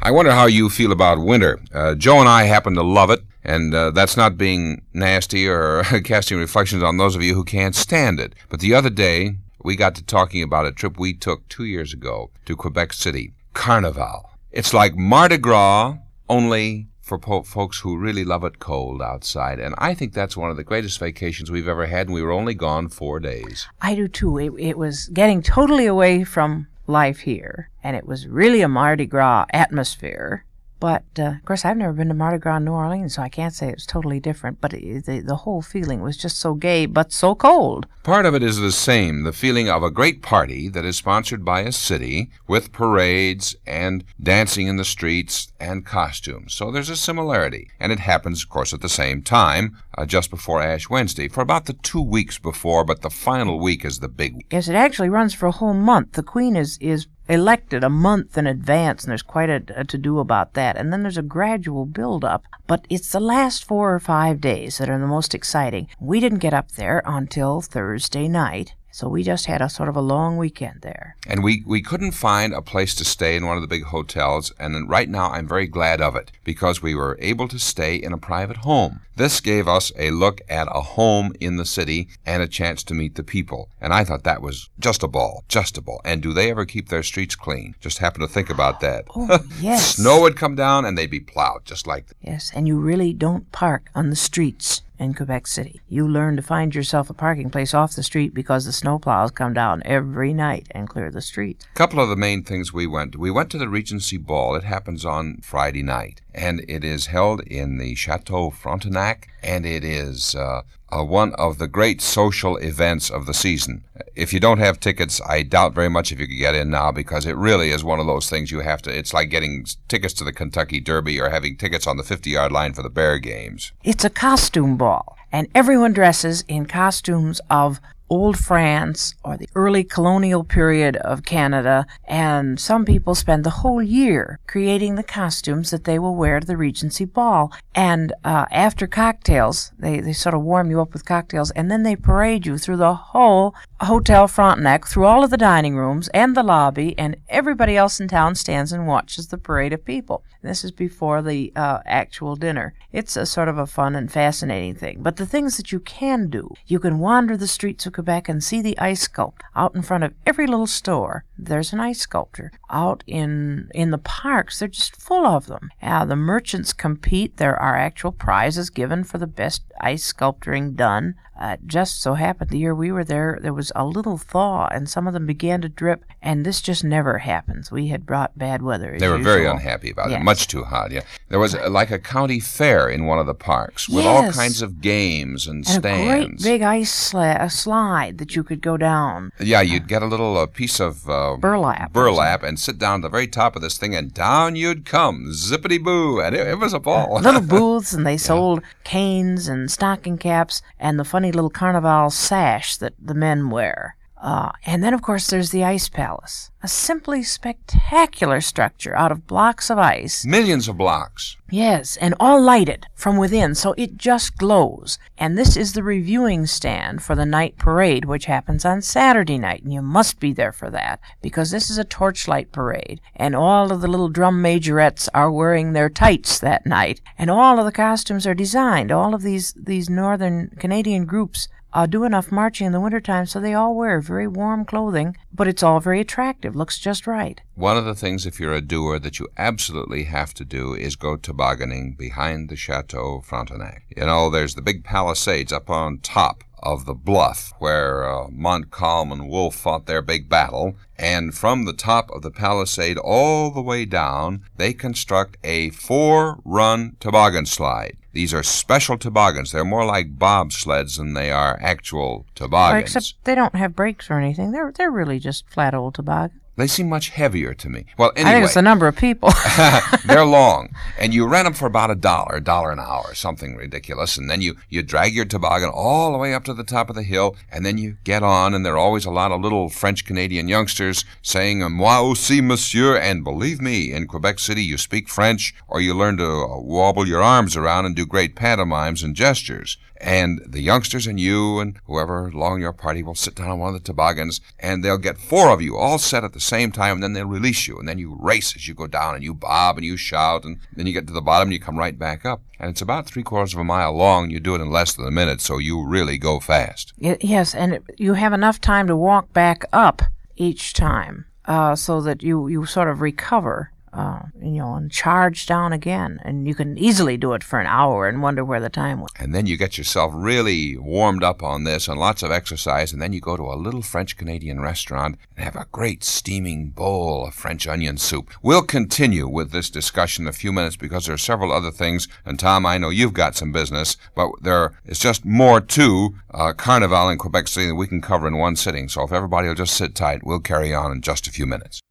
I wonder how you feel about winter. Joe and I happen to love it, and that's not being nasty or casting reflections on those of you who can't stand it. But the other day, we got to talking about a trip we took 2 years ago to Quebec City. Carnival. It's like Mardi Gras, only for folks who really love it cold outside. And I think that's one of the greatest vacations we've ever had, and we were only gone 4 days. I do too. It was getting totally away from life here, and it was really a Mardi Gras atmosphere. But, of course, I've never been to Mardi Gras in New Orleans, so I can't say it was totally different. But the whole feeling was just so gay, but so cold. Part of it is the same, the feeling of a great party that is sponsored by a city with parades and dancing in the streets and costumes. So there's a similarity. And it happens, of course, at the same time, just before Ash Wednesday, for about the 2 weeks before, but the final week is the big week. Yes, it actually runs for a whole month. The Queen is elected a month in advance, and there's quite a to-do about that. And then there's a gradual build-up. But it's the last 4 or 5 days that are the most exciting. We didn't get up there until Thursday night, so we just had a sort of a long weekend there. And we couldn't find a place to stay in one of the big hotels, and right now I'm very glad of it, because we were able to stay in a private home. This gave us a look at a home in the city and a chance to meet the people. And I thought that was just a ball. And do they ever keep their streets clean? Just happen to think about that. Oh, yes. Snow would come down and they'd be plowed, just like that. Yes, and you really don't park on the streets in Quebec City. You learn to find yourself a parking place off the street because the snowplows come down every night and clear the streets. A couple of the main things we went to the Regency Ball. It happens on Friday night, and it is held in the Chateau Frontenac, and it is one of the great social events of the season. If you don't have tickets, I doubt very much if you could get in now, because it really is one of those things you have to. It's like getting tickets to the Kentucky Derby or having tickets on the 50-yard line for the Bear games. It's a costume ball, and everyone dresses in costumes of old France or the early colonial period of Canada, and some people spend the whole year creating the costumes that they will wear to the Regency Ball. And after cocktails, they sort of warm you up with cocktails, and then they parade you through the whole Hotel Frontenac, through all of the dining rooms and the lobby, and everybody else in town stands and watches the parade of people. This is before the actual dinner. It's a sort of a fun and fascinating thing. But the things that you can do, you can wander the streets of Quebec and see the ice sculpture. Out in front of every little store, there's an ice sculpture. Out in the parks, they're just full of them. The merchants compete. There are actual prizes given for the best ice sculpturing done. Just so happened the year we were there was a little thaw, and some of them began to drip, and this just never happens. We had brought bad weather. They were very unhappy about it. Much too hot, yeah. There was like a county fair in one of the parks with all kinds of games and stands. A great big ice slide that you could go down. Yeah, you'd get a little piece of burlap and sit down at the very top of this thing, and down you'd come, zippity-boo, and it was a ball. Little booths, and they sold canes and stocking caps and the funny little carnival sash that the men wear. And then, of course, there's the Ice Palace, a simply spectacular structure out of blocks of ice. Millions of blocks. Yes, and all lighted from within, so it just glows. And this is the reviewing stand for the night parade, which happens on Saturday night, and you must be there for that, because this is a torchlight parade, and all of the little drum majorettes are wearing their tights that night, and all of the costumes are designed. All of these northern Canadian groups do enough marching in the wintertime, so they all wear very warm clothing, but it's all very attractive, looks just right. One of the things, if you're a doer, that you absolutely have to do is go tobogganing behind the Chateau Frontenac. You know, there's the big palisades up on top of the bluff where Montcalm and Wolfe fought their big battle, and from the top of the palisade all the way down, they construct a 4-run toboggan slide. These are special toboggans. They're more like bobsleds than they are actual toboggans. Except they don't have brakes or anything. They're really just flat old toboggans. They seem much heavier to me. Well, anyway. I think it's the number of people. They're long, and you rent them for about $1 an hour, something ridiculous, and then you drag your toboggan all the way up to the top of the hill, and then you get on, and there are always a lot of little French-Canadian youngsters saying, moi aussi, monsieur, and believe me, in Quebec City you speak French, or you learn to wobble your arms around and do great pantomimes and gestures. And the youngsters and you and whoever along your party will sit down on one of the toboggans, and they'll get 4 of you all set at the same time, and then they'll release you, and then you race as you go down, and you bob, and you shout, and then you get to the bottom, and you come right back up. And it's about 3/4 of a mile long. You do it in less than a minute, so you really go fast. Yes, and you have enough time to walk back up each time so that you sort of recover. And charge down again. And you can easily do it for an hour and wonder where the time went. And then you get yourself really warmed up on this and lots of exercise, and then you go to a little French-Canadian restaurant and have a great steaming bowl of French onion soup. We'll continue with this discussion in a few minutes because there are several other things. And Tom, I know you've got some business, but there is just more to Carnival in Quebec City that we can cover in one sitting. So if everybody will just sit tight, we'll carry on in just a few minutes.